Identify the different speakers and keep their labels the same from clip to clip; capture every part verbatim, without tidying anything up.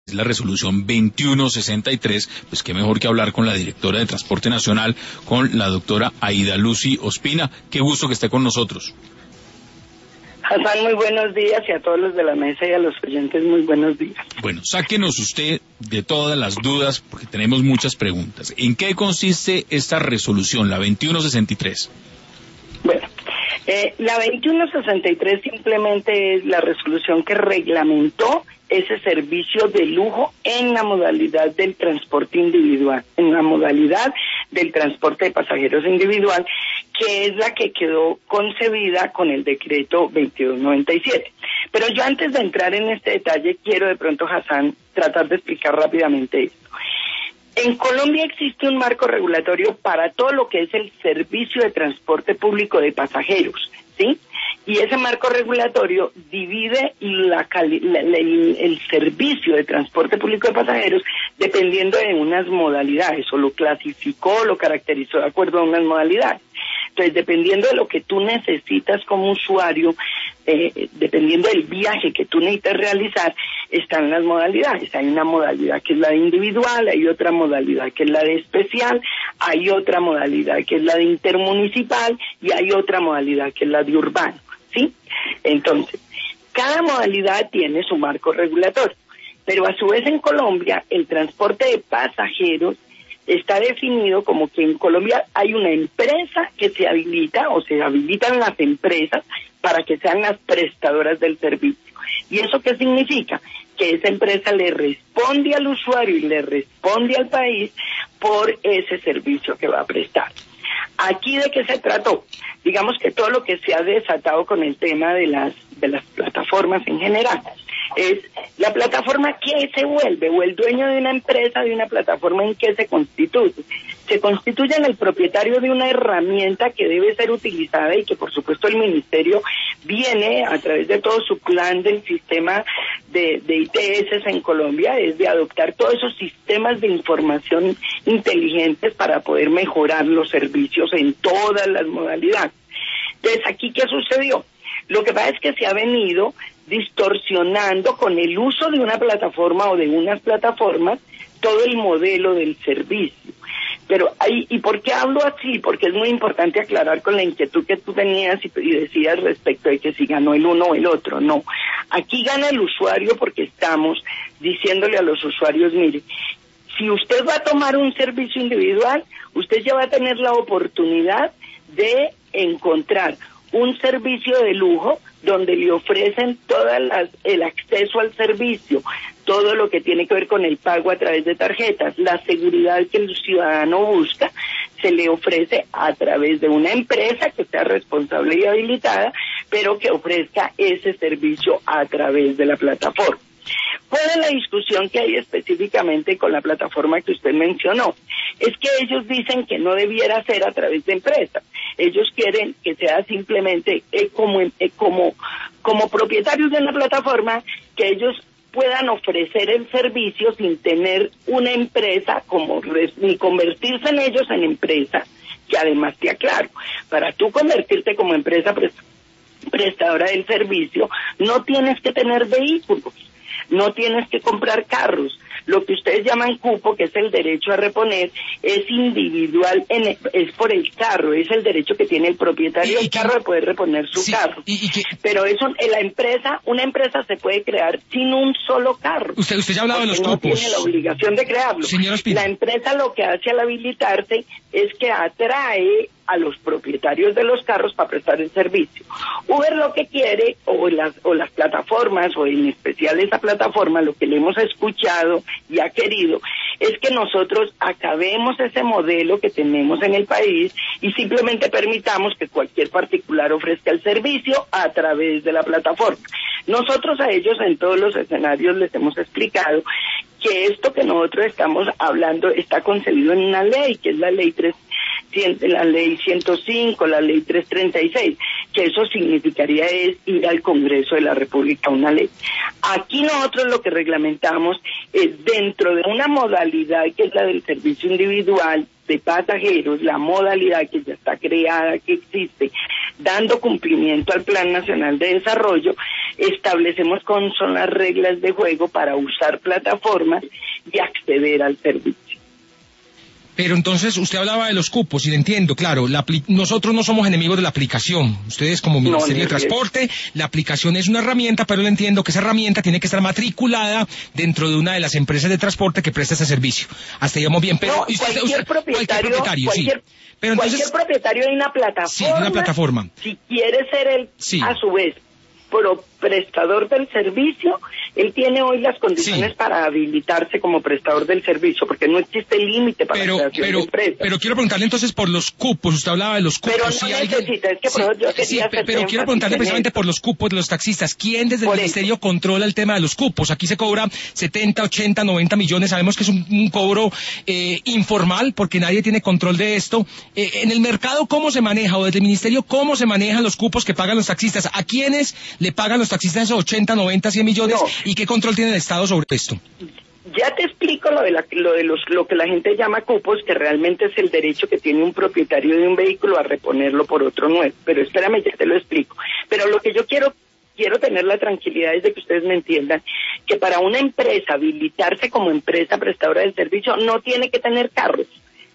Speaker 1: Es la resolución veintiuno sesenta y tres, pues qué mejor que hablar con la directora de Transporte Nacional, con la doctora Aida Lucy Ospina. Qué gusto que esté con nosotros.
Speaker 2: Hassan, muy buenos días, y a todos los de la mesa y a los oyentes, muy buenos días.
Speaker 1: Bueno, sáquenos usted de todas las dudas, porque tenemos muchas preguntas. ¿En qué consiste esta resolución, la veintiuno sesenta y tres?
Speaker 2: Bueno, eh, la veintiuno sesenta y tres simplemente es la resolución que reglamentó ese servicio de lujo en la modalidad del transporte individual, en la modalidad del transporte de pasajeros individual, que es la que quedó concebida con el decreto veintidós noventa y siete. Pero yo, antes de entrar en este detalle, quiero de pronto, Hassan, tratar de explicar rápidamente esto. En Colombia existe un marco regulatorio para todo lo que es el servicio de transporte público de pasajeros, ¿sí? Y ese marco regulatorio divide la, la, la, el, el servicio de transporte público de pasajeros dependiendo de unas modalidades, o lo clasificó, lo caracterizó de acuerdo a unas modalidades. Entonces, dependiendo de lo que tú necesitas como usuario, eh, dependiendo del viaje que tú necesitas realizar, están las modalidades. Hay una modalidad que es la de individual, hay otra modalidad que es la de especial, hay otra modalidad que es la de intermunicipal y hay otra modalidad que es la de urbano, ¿sí? Entonces, cada modalidad tiene su marco regulatorio, pero a su vez en Colombia el transporte de pasajeros está definido como que en Colombia hay una empresa que se habilita, o se habilitan las empresas para que sean las prestadoras del servicio. ¿Y eso qué significa? Que esa empresa le responde al usuario y le responde al país por ese servicio que va a prestar. ¿Aquí de qué se trató? Digamos que todo lo que se ha desatado con el tema de las de las plataformas en general es la plataforma que se vuelve, o el dueño de una empresa, de una plataforma, ¿en qué se constituye? Se constituye en el propietario de una herramienta que debe ser utilizada y que por supuesto el ministerio viene a través de todo su plan del sistema de, de I T S en Colombia, es de adoptar todos esos sistemas de información inteligentes para poder mejorar los servicios en todas las modalidades. Entonces, ¿aquí qué sucedió? Lo que pasa es que se ha venido distorsionando con el uso de una plataforma o de unas plataformas todo el modelo del servicio. Pero ahí, ¿y por qué hablo así? Porque es muy importante aclarar con la inquietud que tú tenías y, y decías respecto de que si ganó el uno o el otro. No, aquí gana el usuario porque estamos diciéndole a los usuarios, mire, si usted va a tomar un servicio individual, usted ya va a tener la oportunidad de encontrar un servicio de lujo donde le ofrecen todas las, el acceso al servicio, todo lo que tiene que ver con el pago a través de tarjetas, la seguridad que el ciudadano busca, se le ofrece a través de una empresa que sea responsable y habilitada, pero que ofrezca ese servicio a través de la plataforma. ¿Cuál es la discusión que hay específicamente con la plataforma que usted mencionó? Es que ellos dicen que no debiera ser a través de empresas. Ellos quieren que sea simplemente eh, como, eh, como, como propietarios de la plataforma, que ellos puedan ofrecer el servicio sin tener una empresa, como ni convertirse en ellos en empresa, que además te aclaro, para tú convertirte como empresa prestadora del servicio, no tienes que tener vehículos. No tienes que comprar carros. Lo que ustedes llaman cupo, que es el derecho a reponer, es individual, en el, es por el carro, es el derecho que tiene el propietario del carro de poder reponer su sí, carro. Y, y que, Pero eso, en la empresa, una empresa se puede crear sin un solo carro.
Speaker 1: Usted, usted ya ha hablado de los
Speaker 2: no
Speaker 1: cupos.
Speaker 2: No tiene la obligación de crearlo. La empresa lo que hace al habilitarse es que atrae a los propietarios de los carros para prestar el servicio. Uber lo que quiere, o las, o las plataformas, o en especial esa plataforma, lo que le hemos escuchado y ha querido, es que nosotros acabemos ese modelo que tenemos en el país y simplemente permitamos que cualquier particular ofrezca el servicio a través de la plataforma. Nosotros a ellos en todos los escenarios les hemos explicado que esto que nosotros estamos hablando está concebido en una ley, que es la ley tres, la ley ciento cinco, la ley trescientos treinta y seis, que eso significaría es ir al Congreso de la República una ley. Aquí nosotros lo que reglamentamos es dentro de una modalidad que es la del servicio individual de pasajeros, la modalidad que ya está creada, que existe, dando cumplimiento al Plan Nacional de Desarrollo, establecemos cuáles son las reglas de juego para usar plataformas y acceder al servicio.
Speaker 3: Pero entonces usted hablaba de los cupos, y le entiendo, claro, la nosotros no somos enemigos de la aplicación. Ustedes como Ministerio no, de Transporte, la aplicación es una herramienta, pero le entiendo que esa herramienta tiene que estar matriculada dentro de una de las empresas de transporte que presta ese servicio. Hasta digamos bien, pero
Speaker 2: no,
Speaker 3: usted,
Speaker 2: cualquier,
Speaker 3: usted,
Speaker 2: propietario,
Speaker 3: cualquier propietario,
Speaker 2: cualquier,
Speaker 3: sí. Pero entonces,
Speaker 2: cualquier propietario de una plataforma,
Speaker 3: sí, de una plataforma,
Speaker 2: si quiere ser él,
Speaker 3: sí.
Speaker 2: a su vez, pro prestador del servicio, él tiene hoy las condiciones sí. para habilitarse como prestador del servicio, porque no existe límite para
Speaker 3: pero,
Speaker 2: la creación
Speaker 3: pero,
Speaker 2: de empresas.
Speaker 3: Pero quiero preguntarle entonces por los cupos, usted hablaba de los cupos.
Speaker 2: Pero no
Speaker 3: si
Speaker 2: necesita,
Speaker 3: alguien...
Speaker 2: es que
Speaker 3: sí,
Speaker 2: por yo
Speaker 3: sí, pero quiero preguntarle precisamente por los cupos de los taxistas. ¿Quién desde por el Ministerio eso. controla el tema de los cupos? Aquí se cobra setenta, ochenta, noventa millones, sabemos que es un, un cobro eh, informal, porque nadie tiene control de esto. Eh, en el mercado, ¿cómo se maneja? O desde el Ministerio, ¿cómo se manejan los cupos que pagan los taxistas? ¿A quiénes le pagan los taxistas esos ochenta, noventa, cien millones? No. ¿Y qué control tiene el Estado sobre esto?
Speaker 2: Ya te explico lo de, la, lo, de los, lo que la gente llama cupos, que realmente es el derecho que tiene un propietario de un vehículo a reponerlo por otro nuevo. Pero espérame, ya te lo explico. Pero lo que yo quiero quiero tener la tranquilidad es de que ustedes me entiendan que para una empresa habilitarse como empresa prestadora del servicio no tiene que tener carros,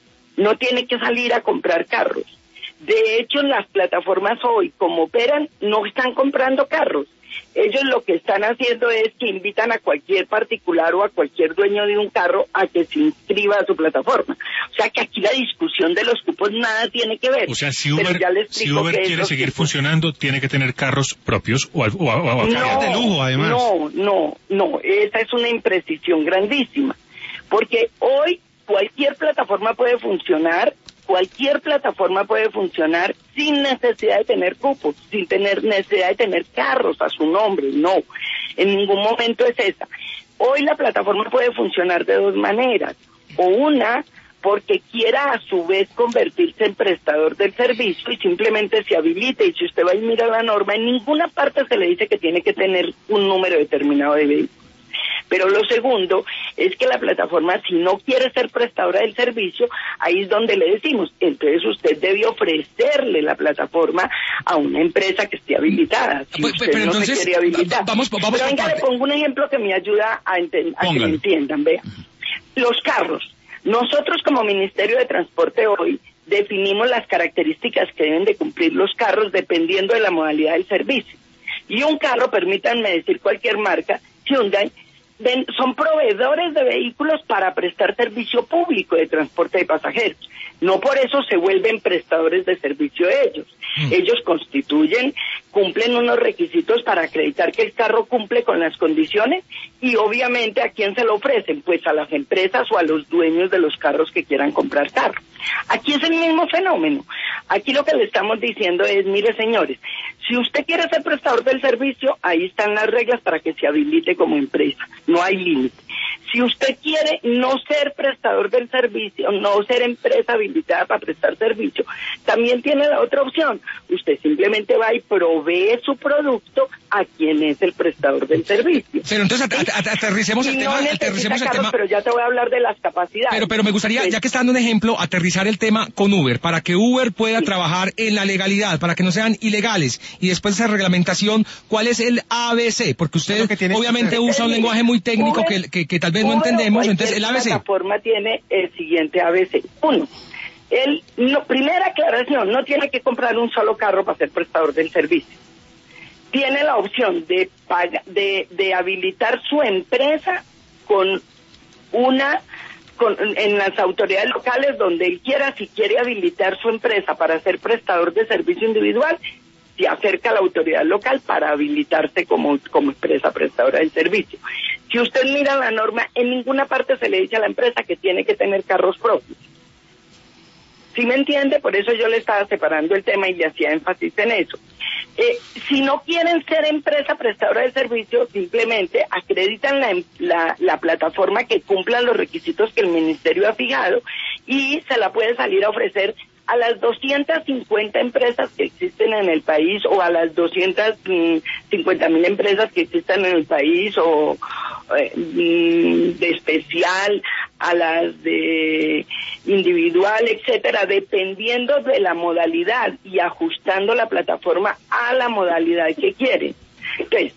Speaker 2: no tiene que salir a comprar carros. De hecho, las plataformas hoy, como operan, no están comprando carros. Ellos lo que están haciendo es que invitan a cualquier particular o a cualquier dueño de un carro a que se inscriba a su plataforma. O sea que aquí la discusión de los cupos nada tiene que ver.
Speaker 4: O sea, si Uber, si Uber quiere seguir cupos. funcionando, tiene que tener carros propios o, o, o, o
Speaker 2: no,
Speaker 4: de lujo, además.
Speaker 2: No, no, no. Esa es una imprecisión grandísima. Porque hoy cualquier plataforma puede funcionar Cualquier plataforma puede funcionar sin necesidad de tener cupos, sin tener necesidad de tener carros a su nombre, no, en ningún momento es esa. Hoy la plataforma puede funcionar de dos maneras, o una, porque quiera a su vez convertirse en prestador del servicio y simplemente se habilite, y si usted va y mira la norma, en ninguna parte se le dice que tiene que tener un número determinado de vehículos. Pero lo segundo es que la plataforma, si no quiere ser prestadora del servicio, ahí es donde le decimos, entonces usted debe ofrecerle la plataforma a una empresa que esté habilitada. Si
Speaker 3: pues,
Speaker 2: usted
Speaker 3: pero
Speaker 2: no
Speaker 3: entonces,
Speaker 2: se quiere habilitar.
Speaker 3: Vamos, vamos
Speaker 2: pero venga, le pongo un ejemplo que me ayuda a, enten a que me entiendan. Vea, los carros. Nosotros como Ministerio de Transporte hoy definimos las características que deben de cumplir los carros dependiendo de la modalidad del servicio. Y un carro, permítanme decir cualquier marca, Hyundai, Ven, son proveedores de vehículos para prestar servicio público de transporte de pasajeros. No por eso se vuelven prestadores de servicio ellos. Mm. Ellos constituyen, cumplen unos requisitos para acreditar que el carro cumple con las condiciones y obviamente ¿a quién se lo ofrecen? Pues a las empresas o a los dueños de los carros que quieran comprar carro. Aquí es el mismo fenómeno. Aquí lo que le estamos diciendo es, mire señores, si usted quiere ser prestador del servicio, ahí están las reglas para que se habilite como empresa. No hay límite. Si usted quiere no ser prestador del servicio, no ser empresa habilitada para prestar servicio, también tiene la otra opción. Usted simplemente va y provee su producto a quien es el prestador del servicio.
Speaker 3: Pero entonces at at aterricemos el
Speaker 2: y
Speaker 3: tema,
Speaker 2: no
Speaker 3: aterricemos el
Speaker 2: carros,
Speaker 3: tema.
Speaker 2: Pero ya te voy a hablar de las capacidades.
Speaker 3: Pero, pero me gustaría, ya que está dando un ejemplo, aterrizar el tema con Uber, para que Uber pueda sí. trabajar en la legalidad, para que no sean ilegales. Y después de esa reglamentación, ¿cuál es el A B C? Porque usted obviamente usa un lenguaje muy técnico
Speaker 2: Uber,
Speaker 3: que, que, que tal vez no entendemos, entonces el A B C.
Speaker 2: La plataforma tiene el siguiente A B C. Uno, el, no, primera aclaración, no tiene que comprar un solo carro para ser prestador del servicio. Tiene la opción de, paga, de, de habilitar su empresa con una, con, en las autoridades locales donde él quiera, si quiere habilitar su empresa para ser prestador de servicio individual, se acerca a la autoridad local para habilitarse como, como empresa prestadora del servicio. Si usted mira la norma, en ninguna parte se le dice a la empresa que tiene que tener carros propios. ¿Sí me entiende? Por eso yo le estaba separando el tema y le hacía énfasis en eso. Eh, si no quieren ser empresa prestadora de servicio, simplemente acreditan la, la, la plataforma que cumpla los requisitos que el ministerio ha fijado y se la puede salir a ofrecer a las doscientas cincuenta empresas que existen en el país o a las doscientas cincuenta mil empresas que existen en el país o eh, de especial, a las de individual, etcétera, dependiendo de la modalidad y ajustando la plataforma a la modalidad que quieren. Entonces,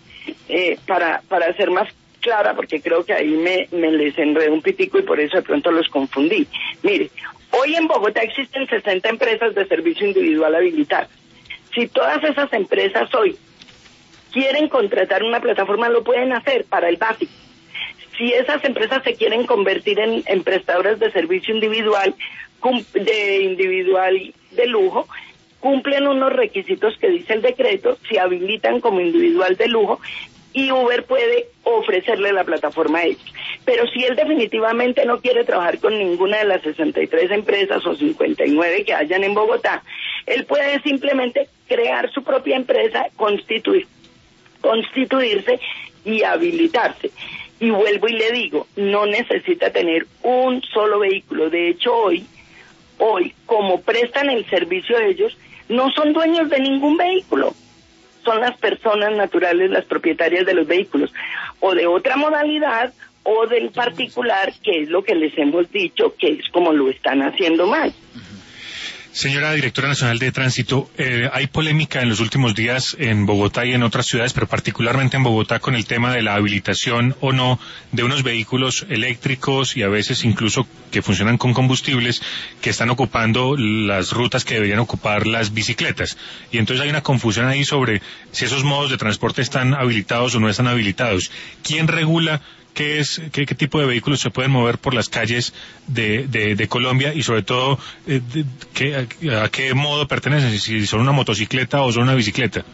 Speaker 2: eh, para, para ser más clara, porque creo que ahí me, me les enredé un pitico y por eso de pronto los confundí. Mire, hoy en Bogotá existen sesenta empresas de servicio individual habilitadas. Si todas esas empresas hoy quieren contratar una plataforma, lo pueden hacer para el básico. Si esas empresas se quieren convertir en, en prestadoras de servicio individual, de individual de lujo, cumplen unos requisitos que dice el decreto, se habilitan como individual de lujo y Uber puede ofrecerle la plataforma a ellos. Pero si él definitivamente no quiere trabajar con ninguna de las sesenta y tres empresas o cincuenta y nueve que hayan en Bogotá, él puede simplemente crear su propia empresa, constituir, constituirse y habilitarse. Y vuelvo y le digo, no necesita tener un solo vehículo. De hecho, hoy, hoy, como prestan el servicio de ellos, no son dueños de ningún vehículo. Son las personas naturales las propietarias de los vehículos, o de otra modalidad, o del particular, que es lo que les hemos dicho, que es como lo están haciendo mal.
Speaker 4: Señora Directora Nacional de Tránsito, eh, hay polémica en los últimos días en Bogotá y en otras ciudades, pero particularmente en Bogotá con el tema de la habilitación o no de unos vehículos eléctricos y a veces incluso que funcionan con combustibles que están ocupando las rutas que deberían ocupar las bicicletas. Y entonces hay una confusión ahí sobre si esos modos de transporte están habilitados o no están habilitados. ¿Quién regula qué es qué, qué tipo de vehículos se pueden mover por las calles de, de, de Colombia y sobre todo eh, de, qué, a, a qué modo pertenecen, si son una motocicleta o son una bicicleta?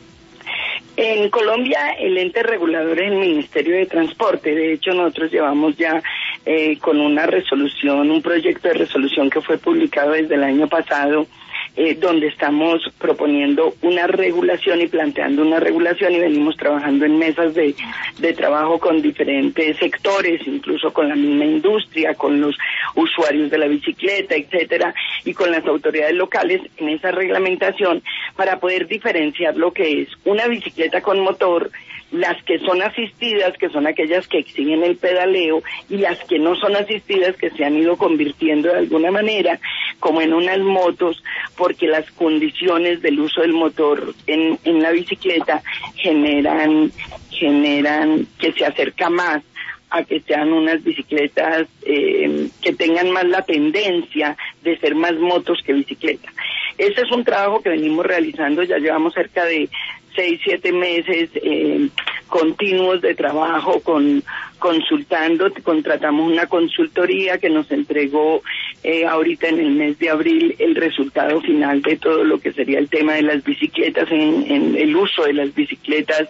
Speaker 2: En Colombia el ente regulador es el Ministerio de Transporte. De hecho, nosotros llevamos ya eh, con una resolución, un proyecto de resolución que fue publicado desde el año pasado, Eh, donde estamos proponiendo una regulación y planteando una regulación, y venimos trabajando en mesas de, de trabajo con diferentes sectores, incluso con la misma industria, con los usuarios de la bicicleta, etcétera, y con las autoridades locales en esa reglamentación para poder diferenciar lo que es una bicicleta con motor, las que son asistidas, que son aquellas que exigen el pedaleo, y las que no son asistidas, que se han ido convirtiendo de alguna manera como en unas motos, porque las condiciones del uso del motor en, en la bicicleta generan, generan que se acerca más a que sean unas bicicletas eh, que tengan más la tendencia de ser más motos que bicicletas. Ese es un trabajo que venimos realizando, ya llevamos cerca de seis, siete meses eh, continuos de trabajo con consultando, contratamos una consultoría que nos entregó eh, ahorita en el mes de abril el resultado final de todo lo que sería el tema de las bicicletas, en, en el uso de las bicicletas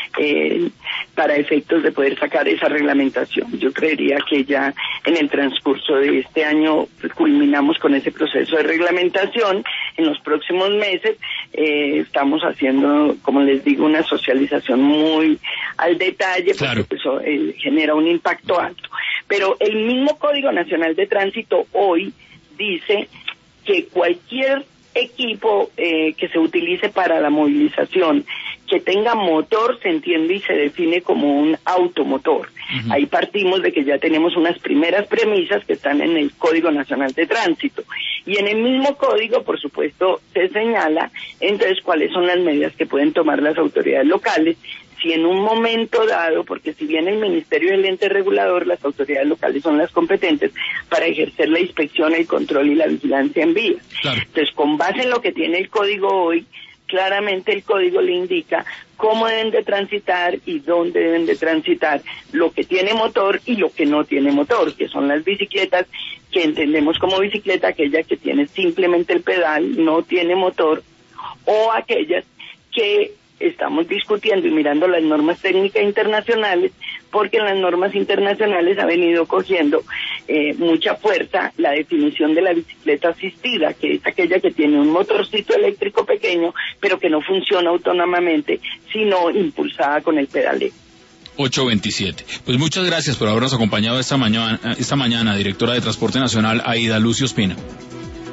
Speaker 2: eh, para efectos de poder sacar esa reglamentación. Yo creería que ya en el transcurso de este año culminamos con ese proceso de reglamentación. En los próximos meses eh, estamos haciendo, como les digo, una socialización muy al detalle,
Speaker 1: claro,
Speaker 2: porque eso eh, genera un impacto alto. Pero el mismo Código Nacional de Tránsito hoy dice que cualquier equipo eh, que se utilice para la movilización, que tenga motor, se entiende y se define como un automotor. Uh-huh. Ahí partimos de que ya tenemos unas primeras premisas que están en el Código Nacional de Tránsito. Y en el mismo código, por supuesto, se señala entonces cuáles son las medidas que pueden tomar las autoridades locales si en un momento dado, porque si bien el Ministerio es el ente regulador, las autoridades locales son las competentes para ejercer la inspección, el control y la vigilancia en vías.
Speaker 1: Claro.
Speaker 2: Entonces, con base en lo que tiene el código hoy, claramente el código le indica cómo deben de transitar y dónde deben de transitar lo que tiene motor y lo que no tiene motor, que son las bicicletas, que entendemos como bicicleta aquella que tiene simplemente el pedal, no tiene motor, o aquellas que estamos discutiendo y mirando las normas técnicas internacionales, porque en las normas internacionales ha venido cogiendo eh, mucha fuerza la definición de la bicicleta asistida, que es aquella que tiene un motorcito eléctrico pequeño, pero que no funciona autónomamente, sino impulsada con el pedaleo.
Speaker 1: ocho veintisiete. Pues muchas gracias por habernos acompañado esta mañana, esta mañana, directora de Transporte Nacional, Aida Lucy Ospina.